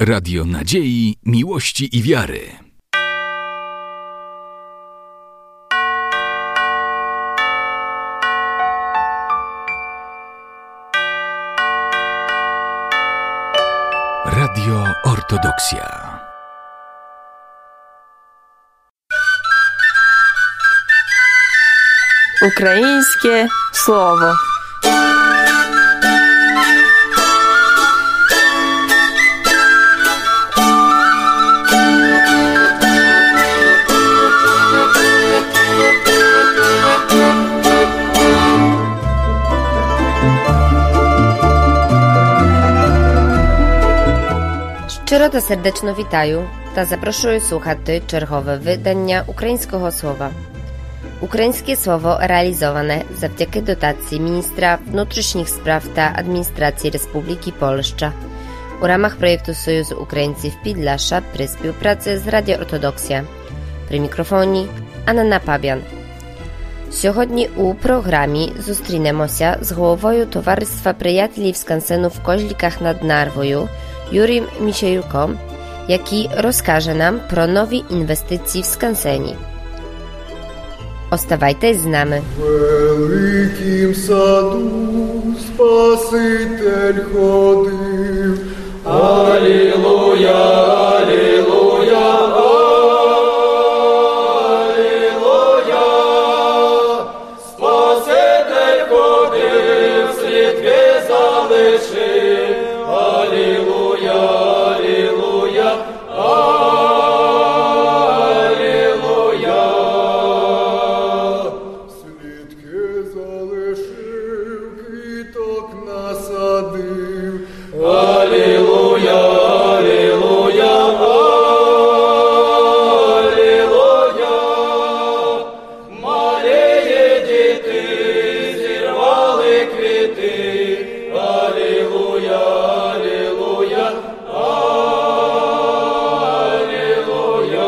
Radio nadziei, miłości i wiary. Radio Ortodoksja. Українське слово. Щиро та сердечно вітаю та запрошую слухати чергове видання українського слова. Українське слово реалізоване завдяки дотації міністра внутрішніх справ та адміністрації Республіки Польща у рамах проєкту Союзу українців Підляша при співпраці з Радіо Ортодоксія. При мікрофоні Анна Пабян. Сьогодні у програмі зустрінемося з головою Товариства приятелів скансену в Козліках над Нарвою Юрієм Місіюком, який розкаже нам про нові інвестиції в скансені. Оставайтесь з нами. В великім саду Спаситель ходив. Алілуя, алілуя, алілуя. Спаситель ходив, слідки залишив. Алілуя, алілуя, алілуя. Слідки залишив, квіток насадив. Алілуя, алілуя, алілуя. Марії діти зірвали квіти. Алілуя, алілуя, алілуя.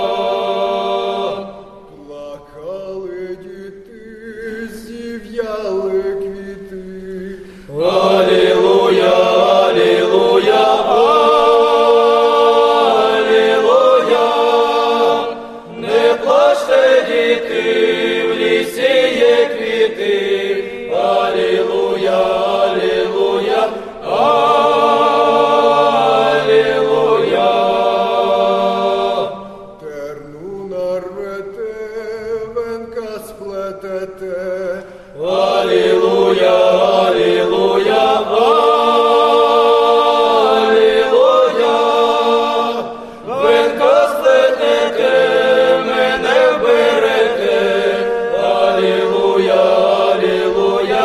Плакали діти, зів'яли квіти. Алілуя, алілуя, алілуя. Не плачте, діти, в лісі є квіти. Алілуя, алілуя, алілуя. Терну нарвете, венка сплетете. Алілуя, алілуя, алілуя. Венка сплетете, мене вберете. Алілуя, алілуя,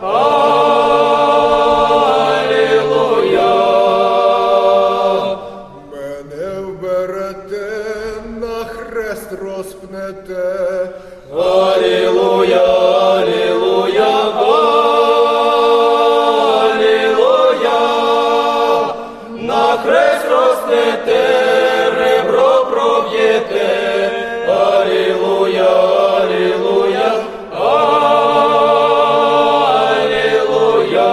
алілуя. Мене вберете, на хрест розпнете. Алілуя, алілуя, алілуя. На хрест розпнете, ребро проб'єте. Алілуя, алілуя, алілуя.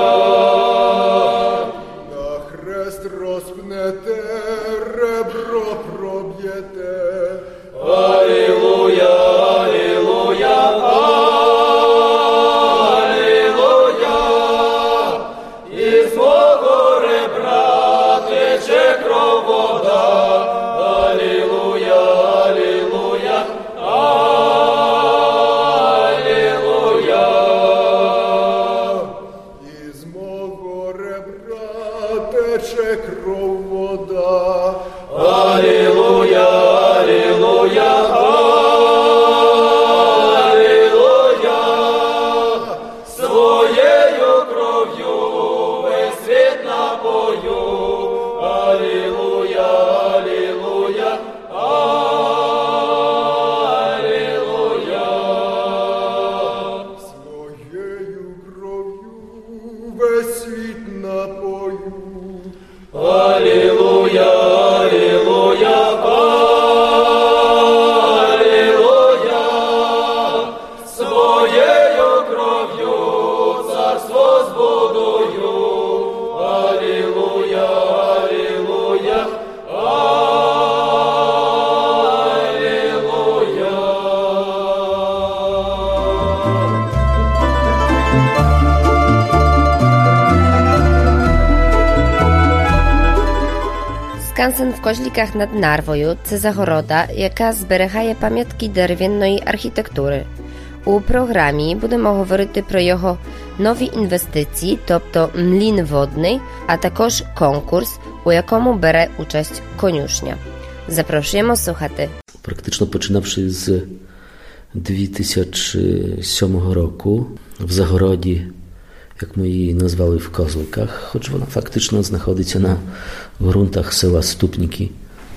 На хрест розпнете, ребро проб'єте. Алілуя, алілуя, алілуя. Із мого ребра тече кров вода. Алілуя, алілуя, алілуя. Із мого ребра тече кров вода. Алілуя, алілуя, алілуя. Своєю кров'ю весь світ напою. Алілуя, алілуя, алілуя. Своєю кров'ю весь світ напою. Алілуя, алілуя. Скансен в Козліках над Нарвою – це загорода, яка зберігає пам'ятки дерев'яної архітектури. У програмі будемо говорити про його нові інвестиції, тобто млін водний, а також конкурс, у якому бере участь конюшня. Запрошуємо слухати. Практично починавши з 2007 року в загороді, як ми її назвали, в Козликах, хоч вона фактично знаходиться на ґрунтах села Ступніки,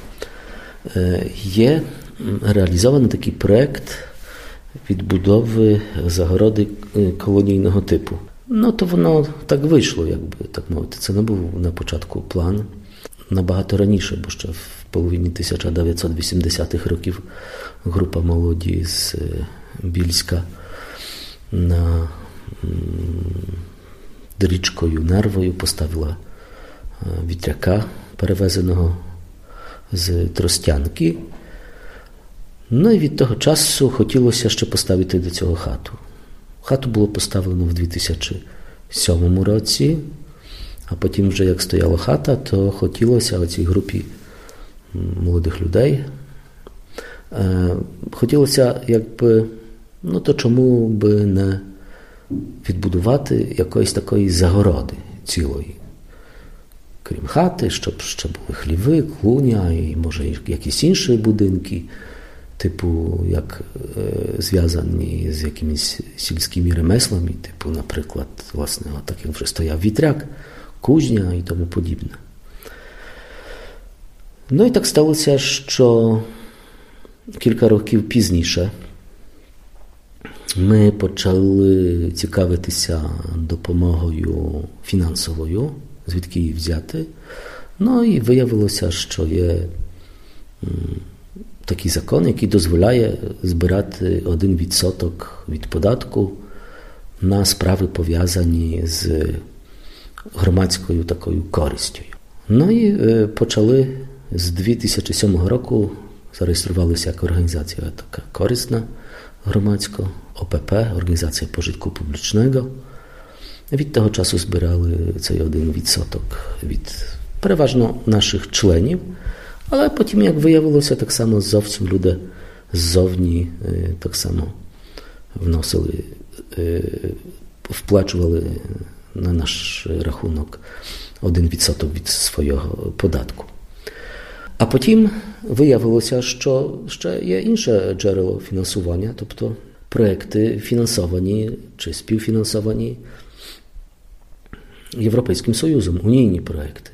є реалізований такий проєкт відбудови загороди колонійного типу. То воно так вийшло, якби так мовити. Це не був на початку план. Набагато раніше, бо ще в половині 1980-х років група молоді з Більська на річкою Нарвою поставила вітряка, перевезеного з Тростянки. І від того часу хотілося ще поставити до цього хату. Хату було поставлено в 2007 році, а потім вже як стояла хата, то хотілося оцій групі молодих людей. Хотілося, якби, то чому би не відбудувати якоїсь такої загороди цілої. Крім хати, щоб ще були хліви, клуня і, може, якісь інші будинки, типу, як зв'язані з якимись сільськими ремеслами, типу, наприклад, власне, так як вже стояв вітряк, кузня і тому подібне. І так сталося, що кілька років пізніше ми почали цікавитися допомогою фінансовою, звідки її взяти. І виявилося, що є такий закон, який дозволяє збирати 1% від податку на справи, пов'язані з громадською такою користю. І почали з 2007 року, зареєструвалися як організація така корисна, громадська, ОПП, Організація пожитку публічного. Від того часу збирали цей 1% від переважно наших членів, але потім, як виявилося, так само зовсім люди ззовні так само вносили, вплачували на наш рахунок 1% від свого податку. А потім виявилося, що ще є інше джерело фінансування, тобто проекти фінансовані чи співфінансовані Європейським Союзом, унійні проекти.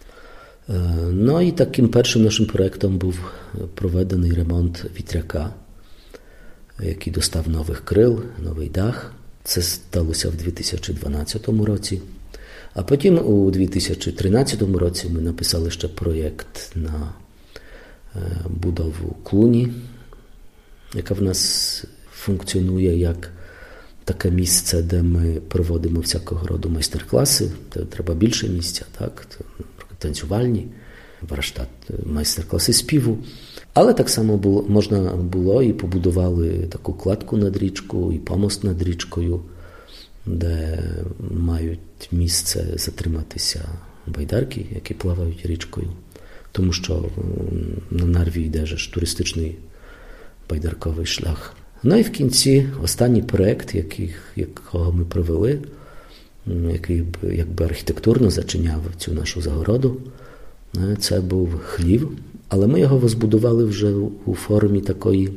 І таким першим нашим проектом був проведений ремонт вітряка, який достав нових крил, новий дах. Це сталося в 2012 році. А потім у 2013 році ми написали ще проєкт на будову клуні, яка в нас функціонує як таке місце, де ми проводимо всякого роду майстер-класи. Треба більше місця, так? Танцювальні, варштат, майстер-класи співу. Але так само можна було і побудували таку кладку над річкою, і помост над річкою, де мають місце затриматися байдарки, які плавають річкою. Тому що на Нарві йде ж туристичний байдарковий шлях. І в кінці останній проєкт, якого ми провели, який якби архітектурно зачиняв цю нашу загороду, це був хлів, але ми його збудували вже у формі такої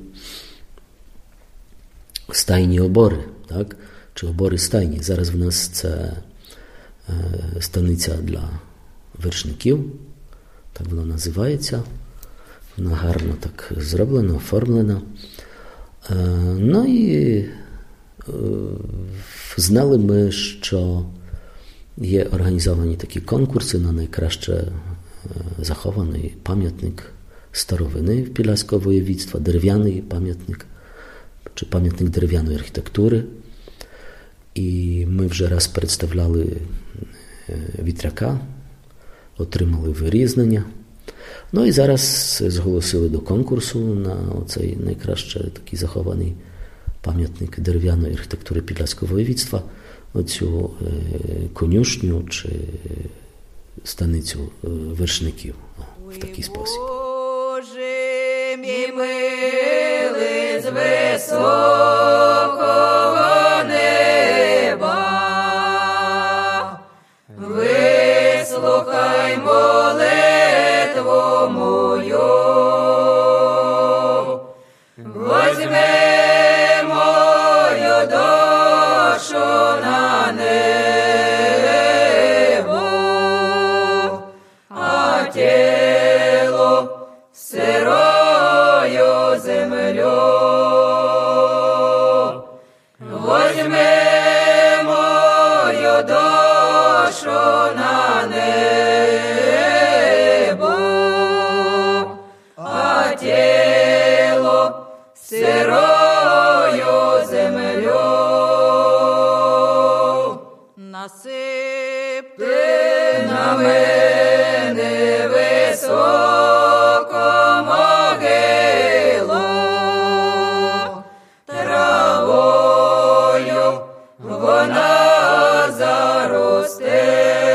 стайні обори, так? Чи обори стайні. Зараз в нас це станиця для вершників, так воно називається. Вона гарно так зроблена, оформлена. І знали ми, що є організовані такі конкурси на найкраще захований пам'ятник старовини в Підляського воєвідства, дерев'яний пам'ятник, чи пам'ятник дерев'яної архітектури. І ми вже раз представляли вітряка, отримали вирізнення. І зараз зголосили до конкурсу на цей найкраще такий захований пам'ятник дерев'яної архітектури Підляського воєвідства, оцю конюшню чи станицю вершників. в такий спосіб. Боже мій милий з високого неба, вислухай молитву мою, возьми мою душу на небо, а тіло сирою землю. Возьми мою душу на небо, а тіло сирою землю. Насипте на мене високу могилу, травою вона заросте.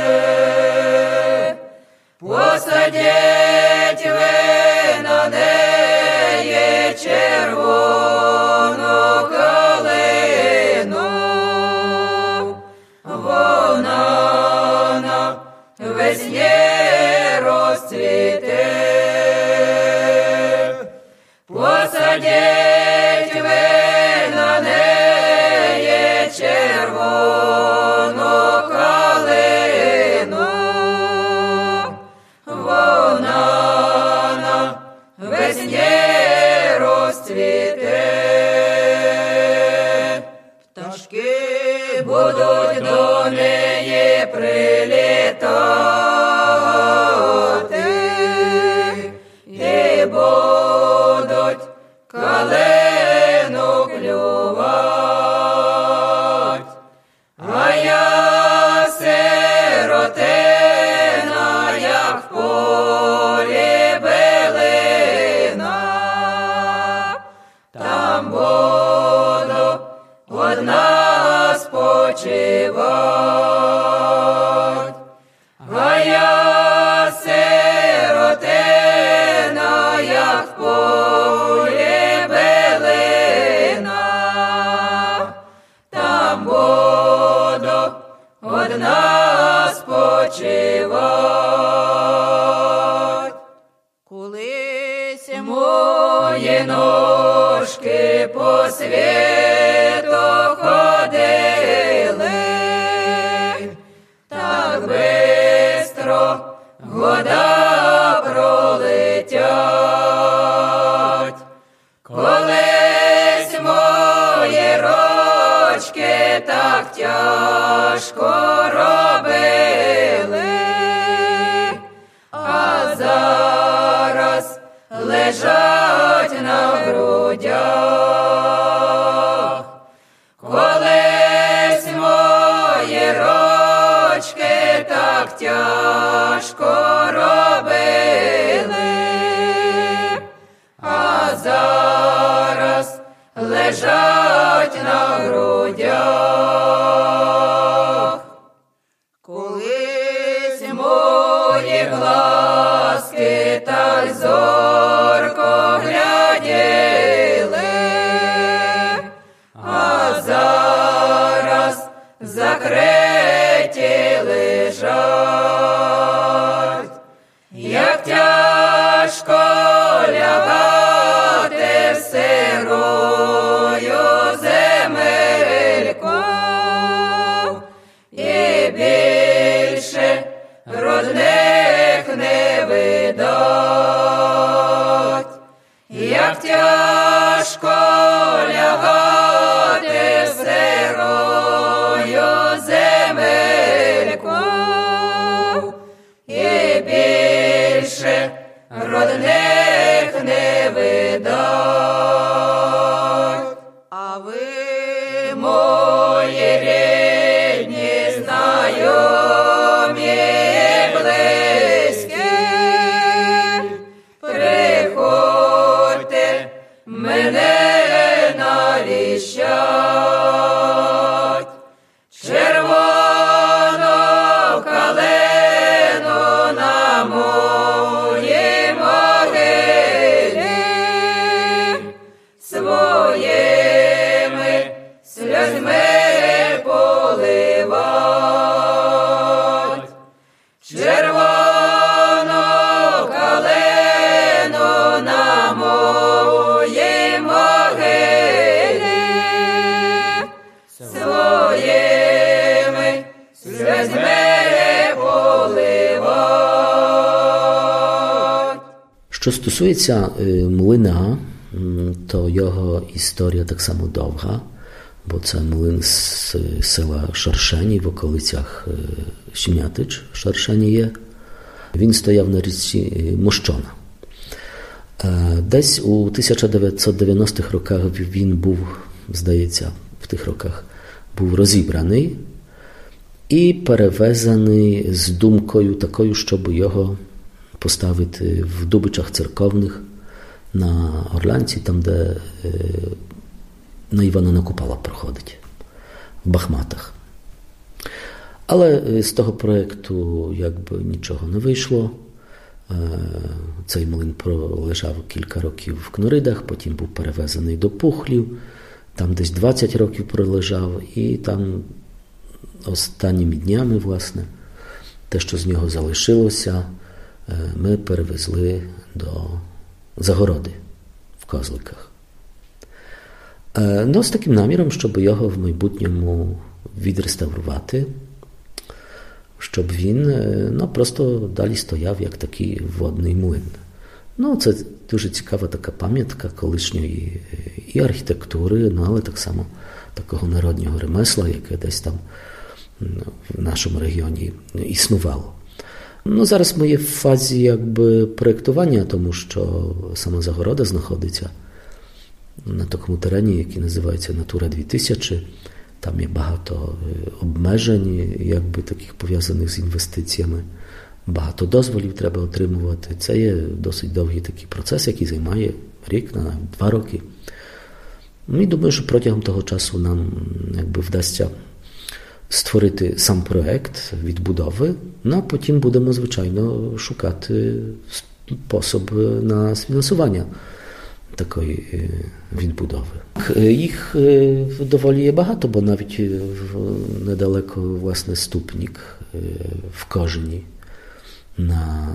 Посадіть ви на неї червону калину, вона на весні розцвіте. Посадіть ви на неї червону калину, вона на весні розцвіте. Пташки будуть до неї прилітати і будуть калину клювать. А я сиротина, як в полі билина, там буду одна спочивать. А я сиротина, як в полі билина, там буду одна спочивать. Колись мої ножки по світу ходили, так бистро года пролетять. Колись мої ручки так тяжко робили, а зараз лежать на грудях. Колись мої ручки так тяжко робили, а зараз лежать на грудях. Колись мої глазки так зорко гляділи, а зараз закриті лежать. Як тяжко лягати в сирою земельку, і більше родних не видать. Як тяжко лягати в сирою земельку, і більше родних не видать. А ви, мої рідні, знайомі і близькі, приходьте мене навіщать. Червону калину на моє Що стосується млина, то його історія так само довга, бо це млин з села Шаршені в околицях Śmiatycz, Шаршені є. Він стояв на річці Мощона. Десь у 1990-х роках він був, здається, в тих роках був розібраний і перевезений з думкою такою, щоб його поставити в Дубичах церковних на Орлянці, там, де на Івана Некупала проходить, в Бахматах. Але з того проєкту якби нічого не вийшло. Цей млин пролежав кілька років в Кнуридах, потім був перевезений до Пухлів, там десь 20 років пролежав, і там останніми днями, власне, те, що з нього залишилося, ми перевезли до Загороди в Козликах. Ну, з таким наміром, щоб його в майбутньому відреставрувати, щоб він просто далі стояв як такий водний млин. Це дуже цікава така пам'ятка колишньої і архітектури, але так само такого народнього ремесла, яке десь там в нашому регіоні існувало. Зараз ми є в фазі якби проєктування, тому що сама Загорода знаходиться на такому терені, який називається Натура 2000. Там є багато обмежень, якби таких пов'язаних з інвестиціями. Багато дозволів треба отримувати. Це є досить довгий такий процес, який займає рік, 2 роки. І думаю, що протягом того часу нам якби вдасться створити сам проект відбудови, а потім будемо, звичайно, шукати спосіб на фінансування такої відбудови. Їх доволі є багато, бо навіть недалеко, власне, Ступник в Кожені на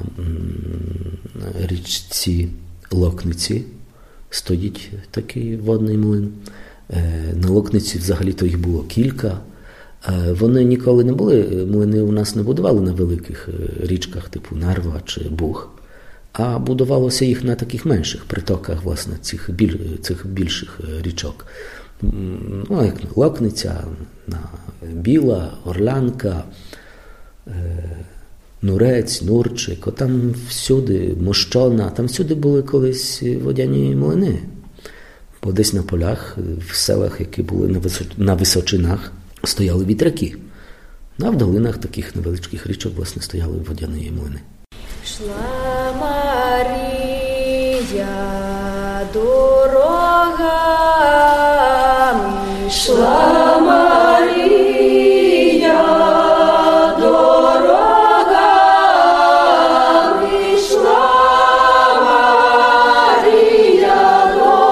річці Локниці стоїть такий водний млин. На Локниці взагалі-то їх було кілька. Вони ніколи не були, млини у нас не будували на великих річках, типу Нарва чи Буг, а будувалося їх на таких менших притоках, власне, цих більших річок. Як Локниця, Біла, Орлянка, Нурець, Нурчик, там всюди, Мощона, там всюди були колись водяні млини. Бо десь на полях, в селах, які були на височинах, стояли вітряки. А в долинах таких невеличких річок, власне, стояли водяні млини. Шла Марія дорогами, шла Марія дорогами, шла Марія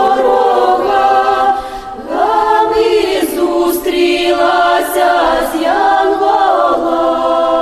дорогами, зустрілася з янголом.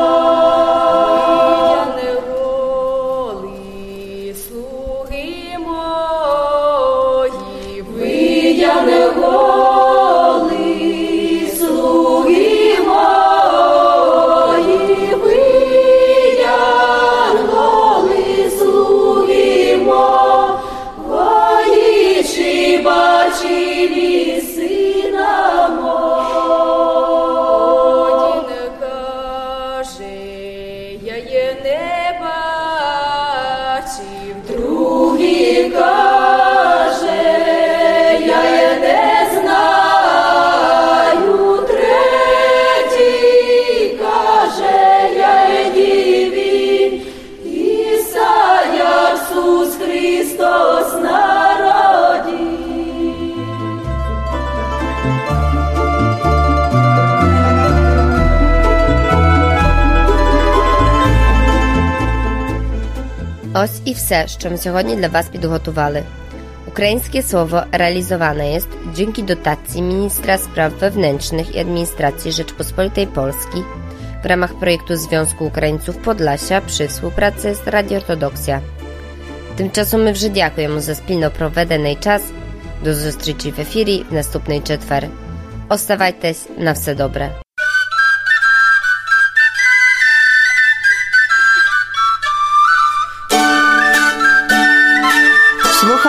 Ось і все, що ми сьогодні для Was підготували. Ukraińskie słowo realizowane jest dzięki dotacji Ministra Spraw Wewnętrznych i Administracji Rzeczpospolitej Polskiej w ramach projektu Związku Українців Podlasia przy współpracy z Radio Ortodoksja. Тимчасом ми вже дякуємо за спільно проведений час. До зустрічі в ефірі в наступний четвер. Оставайтесь, на все добре.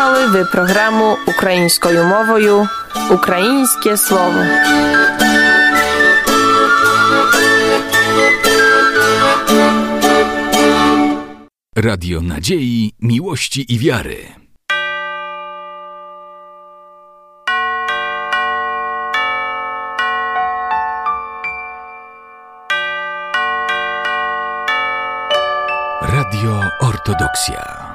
Слухали ви програму українською мовою «Українське слово». Radio Nadziei, Miłości i Wiary. Radio Ortodoksja.